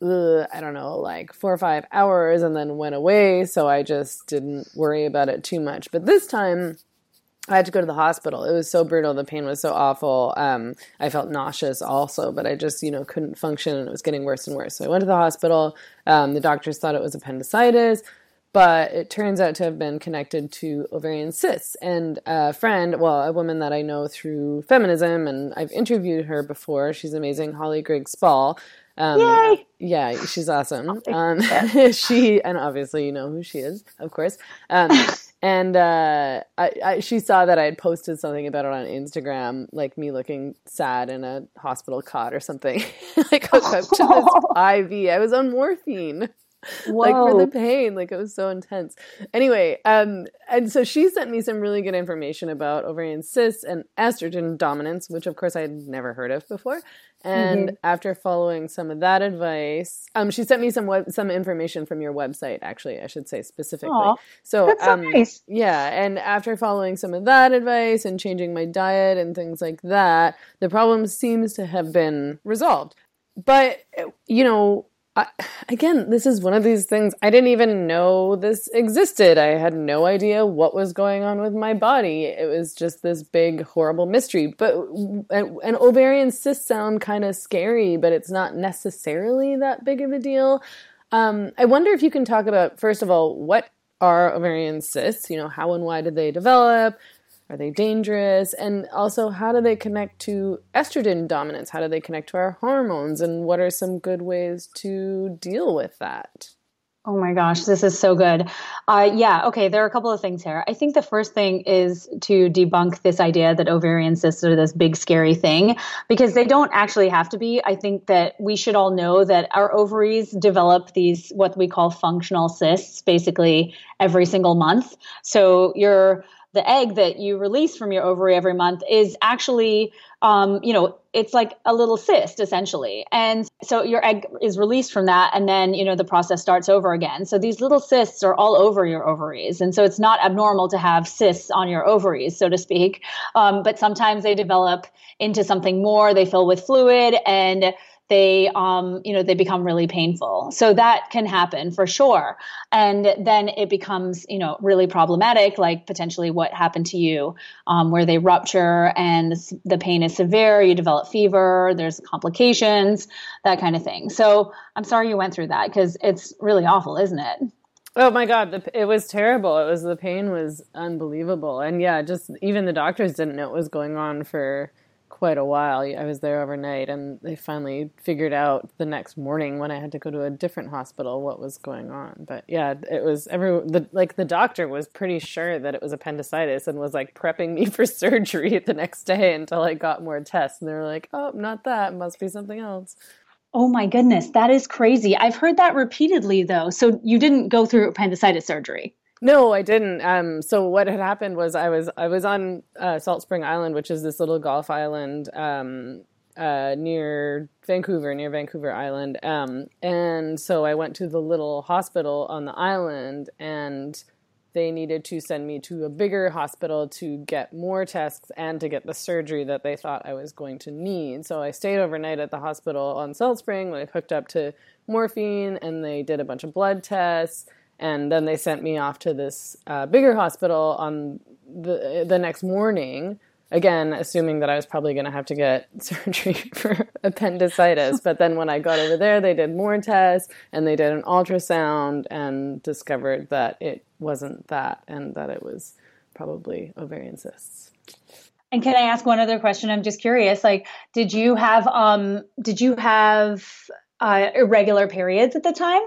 ugh, I don't know, like four or five hours and then went away. So I just didn't worry about it too much. But this time I had to go to the hospital. It was so brutal. The pain was so awful. Um, I felt nauseous also, but I just, you know, couldn't function and it was getting worse and worse. So I went to the hospital. Um, the doctors thought it was appendicitis, but it turns out to have been connected to ovarian cysts. And a friend, well, a woman that I know through feminism, and I've interviewed her before. She's amazing, Holly Grigg-Spall. Um, Yay! Yeah, she's awesome. Um, she, and obviously you know who she is, of course. Um, and uh, I, I, she saw that I had posted something about it on Instagram, like me looking sad in a hospital cot or something. Like hooked up to this I V. I was on morphine. Whoa. Like for the pain, like it was so intense. Anyway, um, and so she sent me some really good information about ovarian cysts and estrogen dominance, which of course I had never heard of before. And mm-hmm. after following some of that advice, um, she sent me some web- some information from your website. Actually, I should say specifically. Aww, so, that's so um, nice. yeah. And after following some of that advice and changing my diet and things like that, the problem seems to have been resolved. But you know. I, again, this is one of these things, I didn't even know this existed. I had no idea what was going on with my body. It was just this big, horrible mystery. But an, an ovarian cyst sound kind of scary, but it's not necessarily that big of a deal. Um, I wonder if you can talk about, first of all, what are ovarian cysts? You know, how and why did they develop? Are they dangerous? And also, how do they connect to estrogen dominance? How do they connect to our hormones? And what are some good ways to deal with that? Oh my gosh, this is so good. Uh, yeah, okay, there are a couple of things here. I think the first thing is to debunk this idea that ovarian cysts are this big scary thing, because they don't actually have to be. I think that we should all know that our ovaries develop these, what we call functional cysts, basically every single month. So your the egg that you release from your ovary every month is actually, um, you know, it's like a little cyst essentially. And so your egg is released from that. And then, you know, the process starts over again. So these little cysts are all over your ovaries. And so it's not abnormal to have cysts on your ovaries, so to speak. Um, but sometimes they develop into something more. They fill with fluid and they, um, you know, they become really painful. So that can happen for sure. And then it becomes, you know, really problematic, like potentially what happened to you, um, where they rupture and the pain is severe, you develop fever, there's complications, that kind of thing. So I'm sorry you went through that because it's really awful, isn't it? Oh my God, the, it was terrible. It was, the pain was unbelievable. And yeah, just even the doctors didn't know what was going on for quite a while. I was there overnight and they finally figured out the next morning when I had to go to a different hospital what was going on. But yeah, it was every the, like the doctor was pretty sure that it was appendicitis and was like prepping me for surgery the next day until I got more tests. And they were like, oh, not that. It must be something else. Oh my goodness. That is crazy. I've heard that repeatedly though. So you didn't go through appendicitis surgery? No, I didn't. Um, so what had happened was I was I was on uh, Salt Spring Island, which is this little Gulf island um, uh, near Vancouver, near Vancouver Island. Um, and so I went to the little hospital on the island, and they needed to send me to a bigger hospital to get more tests and to get the surgery that they thought I was going to need. So I stayed overnight at the hospital on Salt Spring. I hooked up to morphine, and they did a bunch of blood tests. And then they sent me off to this uh, bigger hospital on the the next morning, again, assuming that I was probably going to have to get surgery for appendicitis. But then when I got over there, they did more tests, and they did an ultrasound and discovered that it wasn't that, and that it was probably ovarian cysts. And can I ask one other question? I'm just curious. Like, did you have um, did you have uh, irregular periods at the time?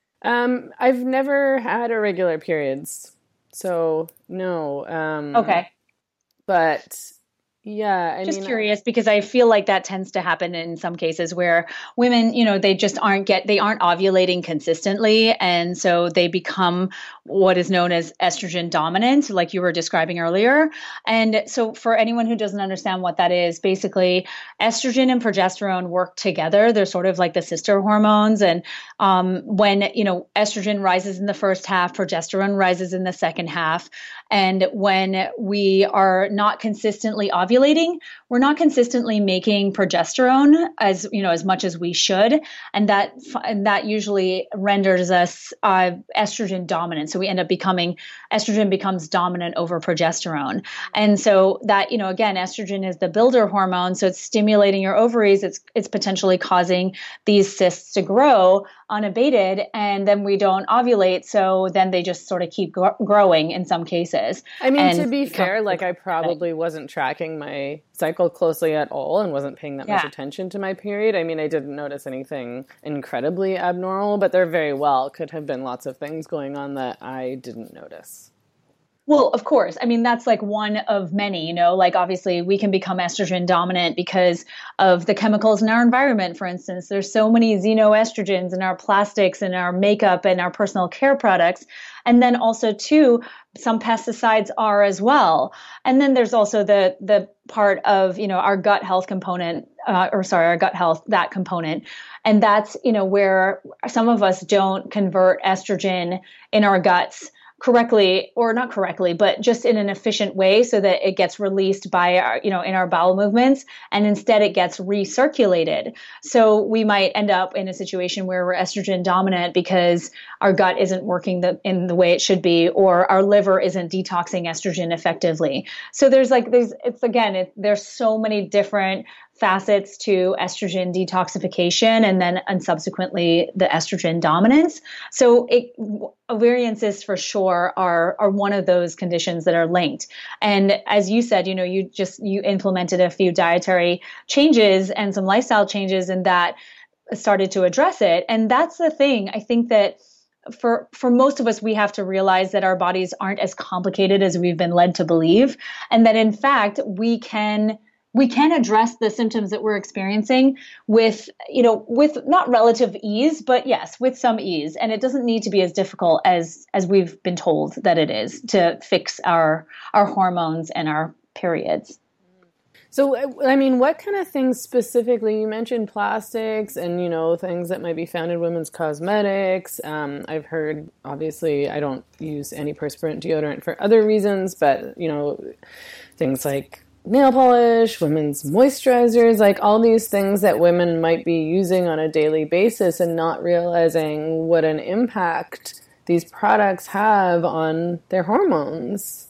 Um, I've never had irregular periods, so no. Um, okay. But yeah, I just mean, curious because I feel like that tends to happen in some cases where women, you know, they just aren't get, they aren't ovulating consistently. And so they become what is known as estrogen dominant, like you were describing earlier. And so for anyone who doesn't understand what that is, basically estrogen and progesterone work together. They're sort of like the sister hormones. And um, when, you know, estrogen rises in the first half, progesterone rises in the second half. And when we are not consistently ovulating, ovulating, we're not consistently making progesterone as, you know, as much as we should. And that, and that usually renders us uh, estrogen dominant. So we end up becoming, estrogen becomes dominant over progesterone. And so that, you know, again, estrogen is the builder hormone. So it's stimulating your ovaries. It's, it's potentially causing these cysts to grow unabated, and then we don't ovulate. So then they just sort of keep gr- growing in some cases. I mean, and to be fair, like I probably wasn't tracking my cycle closely at all and wasn't paying that yeah. much attention to my period. I mean, I didn't notice anything incredibly abnormal, but there very well could have been lots of things going on that I didn't notice. Well, of course. I mean, that's like one of many, you know, like obviously we can become estrogen dominant because of the chemicals in our environment. For instance, there's so many xenoestrogens in our plastics and our makeup and our personal care products. And then also too, some pesticides are as well. And then there's also the, the part of, you know, our gut health component, uh, or sorry, our gut health, that component. And that's, you know, where some of us don't convert estrogen in our guts correctly, or not correctly, but just in an efficient way so that it gets released by our, you know, in our bowel movements, and instead it gets recirculated. So we might end up in a situation where we're estrogen dominant because our gut isn't working the, in the way it should be, or our liver isn't detoxing estrogen effectively. So there's like, there's, it's again, it, there's so many different facets to estrogen detoxification, and then and subsequently the estrogen dominance. So it, ovarian cysts for sure are are one of those conditions that are linked. And as you said, you know, you just you implemented a few dietary changes and some lifestyle changes, and that started to address it. And that's the thing. I think that for for most of us, we have to realize that our bodies aren't as complicated as we've been led to believe, and that in fact we can we can address the symptoms that we're experiencing with, you know, with not relative ease, but yes, with some ease. And it doesn't need to be as difficult as, as we've been told that it is to fix our, our hormones and our periods. So, I mean, what kind of things specifically, you mentioned plastics and, you know, things that might be found in women's cosmetics. Um, I've heard, obviously, I don't use antiperspirant deodorant for other reasons, but, you know, things like nail polish, women's moisturizers, like all these things that women might be using on a daily basis and not realizing what an impact these products have on their hormones.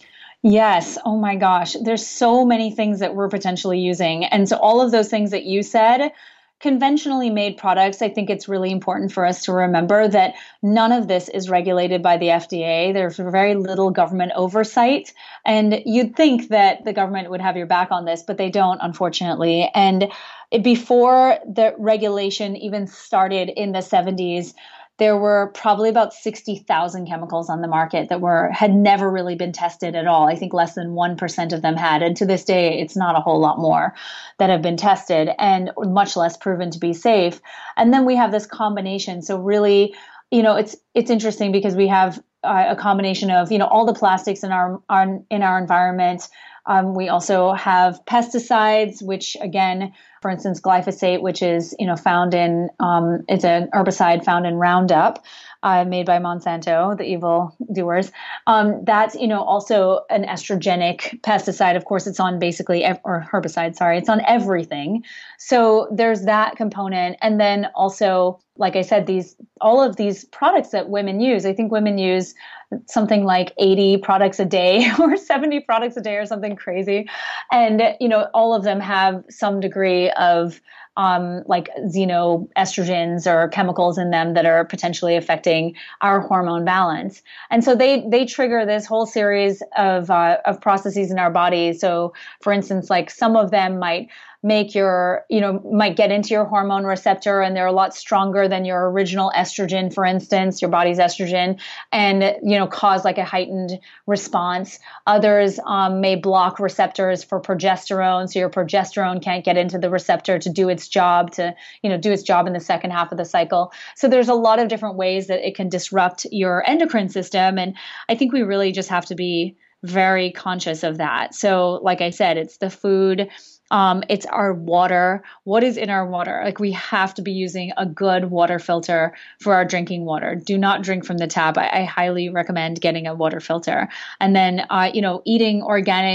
Yes. Oh my gosh. There's so many things that we're potentially using. And so all of those things that you said, conventionally made products, I think it's really important for us to remember that none of this is regulated by the F D A. There's very little government oversight. And you'd think that the government would have your back on this, but they don't, unfortunately. And before the regulation even started in the seventies, there were probably about sixty thousand chemicals on the market that were had never really been tested at all. I think less than one percent of them had. And to this day, it's not a whole lot more that have been tested, and much less proven to be safe. And then we have this combination. So really, you know, it's it's interesting because we have uh, a combination of, you know, all the plastics in our, our in our environment. Um, we also have pesticides, which again, for instance, glyphosate, which is, you know, found in, um, it's an herbicide found in Roundup, uh, made by Monsanto, the evil doers. Um, that's, you know, also an estrogenic pesticide. Of course, it's on basically, ev- or herbicide, sorry, it's on everything. So there's that component. And then also, like I said, these, all of these products that women use, I think women use something like eighty products a day or seventy products a day or something crazy. And, you know, all of them have some degree of um, like xenoestrogens or chemicals in them that are potentially affecting our hormone balance. And so they, they trigger this whole series of, uh, of processes in our body. So for instance, like some of them might make your, you know, might get into your hormone receptor, and they're a lot stronger than your original estrogen, for instance, your body's estrogen, and, you know, cause like a heightened response. Others um, may block receptors for progesterone. So your progesterone can't get into the receptor to do its job, to, you know, do its job in the second half of the cycle. So there's a lot of different ways that it can disrupt your endocrine system. And I think we really just have to be very conscious of that. So like I said, it's the food, Um, it's our water. What is in our water? Like we have to be using a good water filter for our drinking water. Do not drink from the tap. I, I highly recommend getting a water filter. And then, uh, you know, eating organic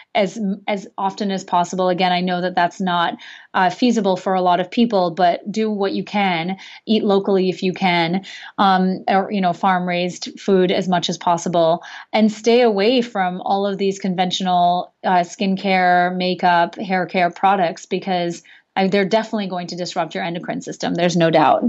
as as often as possible. Again, I know that that's not uh, feasible for a lot of people, but do what you can. Eat locally if you can, um, or you know, farm raised food as much as possible, and stay away from all of these conventional uh, skincare, makeup, hair care products because I, they're definitely going to disrupt your endocrine system. There's no doubt.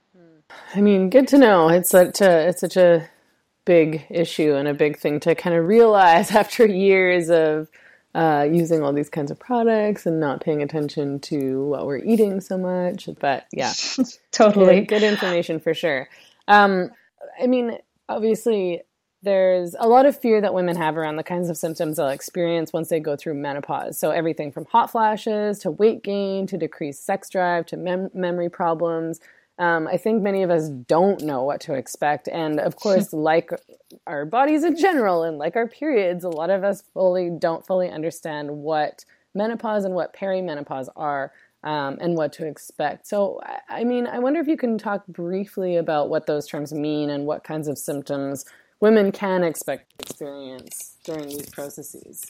I mean, good to know. It's such a it's such a big issue and a big thing to kind of realize after years of uh, using all these kinds of products and not paying attention to what we're eating so much. But yeah, totally good, good information for sure. Um, I mean, obviously, there's a lot of fear that women have around the kinds of symptoms they'll experience once they go through menopause. So everything from hot flashes to weight gain to decreased sex drive to mem- memory problems. Um, I think many of us don't know what to expect. And of course, like our bodies in general and like our periods, a lot of us fully don't fully understand what menopause and what perimenopause are um, and what to expect. So, I mean, I wonder if you can talk briefly about what those terms mean and what kinds of symptoms women can expect to experience during these processes.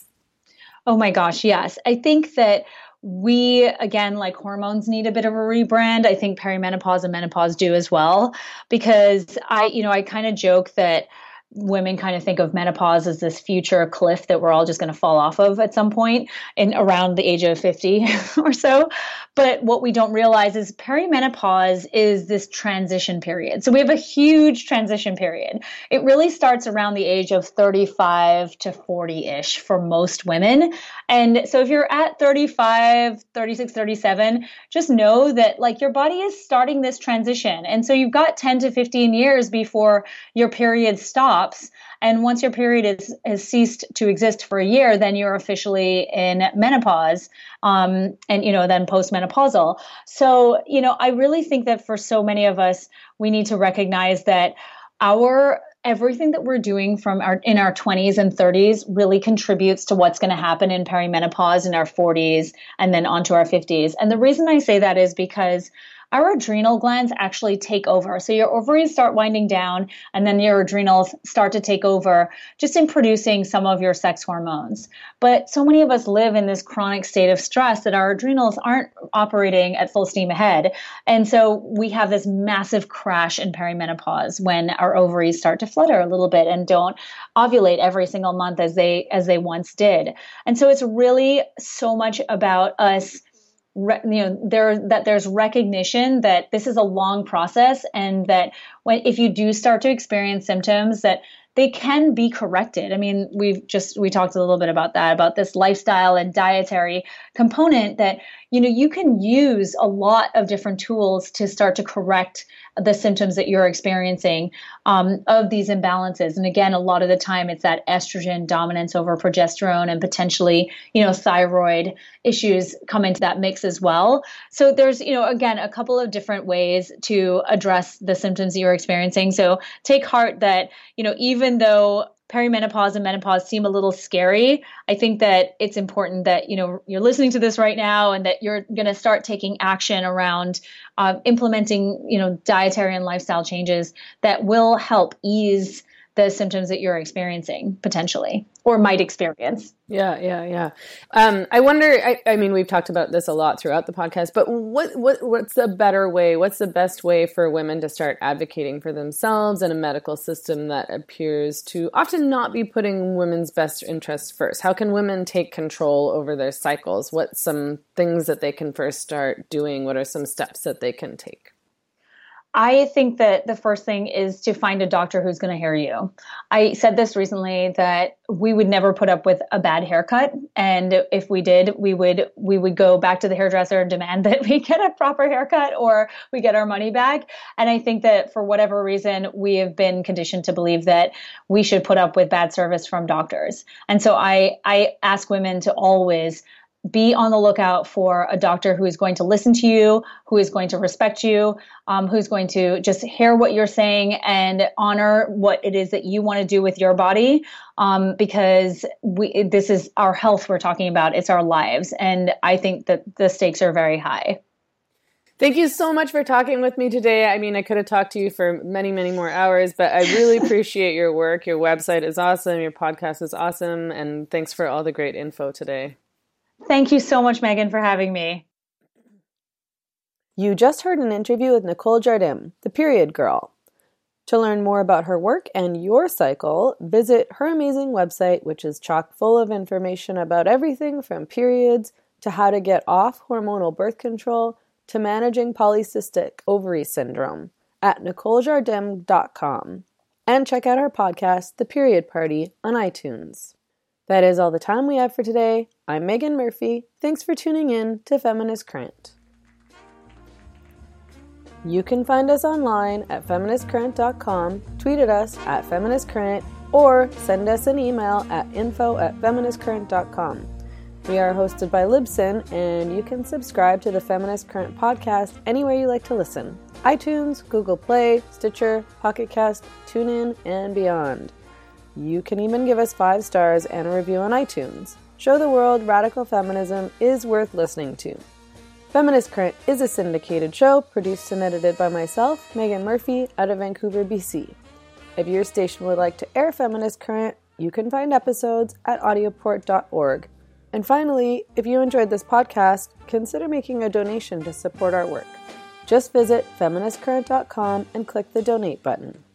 Oh my gosh, yes. I think that we, again, like hormones need a bit of a rebrand. I think perimenopause and menopause do as well, because I, you know, I kind of joke that women kind of think of menopause as this future cliff that we're all just going to fall off of at some point in around the age of fifty or so. But what we don't realize is perimenopause is this transition period. So we have a huge transition period. It really starts around the age of thirty-five to forty-ish for most women. And so if you're at thirty-five, thirty-six, thirty-seven, just know that like your body is starting this transition. And so you've got ten to fifteen years before your period stops. And once your period is, has ceased to exist for a year, then you're officially in menopause, um, and, you know, then postmenopausal. So, you know, I really think that for so many of us, we need to recognize that our everything that we're doing from our in our twenties and thirties really contributes to what's going to happen in perimenopause in our forties and then onto our fifties. And the reason I say that is because our adrenal glands actually take over. So your ovaries start winding down and then your adrenals start to take over just in producing some of your sex hormones. But so many of us live in this chronic state of stress that our adrenals aren't operating at full steam ahead. And so we have this massive crash in perimenopause when our ovaries start to flutter a little bit and don't ovulate every single month as they as they once did. And so it's really so much about us Re, you know, there that there's recognition that this is a long process, and that when if you do start to experience symptoms, that they can be corrected. I mean, we've just we talked a little bit about that, about this lifestyle and dietary component that, you know, you can use a lot of different tools to start to correct the symptoms that you're experiencing um, of these imbalances. And again, a lot of the time it's that estrogen dominance over progesterone and potentially, you know, thyroid issues come into that mix as well. So there's, you know, again, a couple of different ways to address the symptoms that you're experiencing. So take heart that, you know, even though perimenopause and menopause seem a little scary, I think that it's important that, you know, you're listening to this right now and that you're going to start taking action around uh, implementing, you know, dietary and lifestyle changes that will help ease the symptoms that you're experiencing potentially or might experience. Yeah, yeah, yeah. Um, I wonder, I, I mean, we've talked about this a lot throughout the podcast, but what, what, what's the better way, what's the best way for women to start advocating for themselves in a medical system that appears to often not be putting women's best interests first? How can women take control over their cycles? What's some things that they can first start doing? What are some steps that they can take? I think that the first thing is to find a doctor who's going to hear you. I said this recently that we would never put up with a bad haircut. And if we did, we would we would go back to the hairdresser and demand that we get a proper haircut or we get our money back. And I think that for whatever reason, we have been conditioned to believe that we should put up with bad service from doctors. And so I, I ask women to always be on the lookout for a doctor who is going to listen to you, who is going to respect you, um, who's going to just hear what you're saying and honor what it is that you want to do with your body, um, because we, this is our health we're talking about. It's our lives. And I think that the stakes are very high. Thank you so much for talking with me today. I mean, I could have talked to you for many, many more hours, but I really appreciate your work. Your website is awesome. Your podcast is awesome. And thanks for all the great info today. Thank you so much, Megan, for having me. You just heard an interview with Nicole Jardim, the Period Girl. To learn more about her work and your cycle, visit her amazing website, which is chock full of information about everything from periods to how to get off hormonal birth control to managing polycystic ovary syndrome at nicole jardim dot com. And check out our podcast, The Period Party, on iTunes. That is all the time we have for today. I'm Megan Murphy. Thanks for tuning in to Feminist Current. You can find us online at feminist current dot com, tweet at us at feminist current, or send us an email at info at feminist current dot com. We are hosted by Libsyn, and you can subscribe to the Feminist Current podcast anywhere you like to listen. iTunes, Google Play, Stitcher, Pocket Cast, TuneIn, and beyond. You can even give us five stars and a review on iTunes. Show the world radical feminism is worth listening to. Feminist Current is a syndicated show produced and edited by myself, Megan Murphy, out of Vancouver, B C. If your station would like to air Feminist Current, you can find episodes at audioport dot org. And finally, if you enjoyed this podcast, consider making a donation to support our work. Just visit feminist current dot com and click the donate button.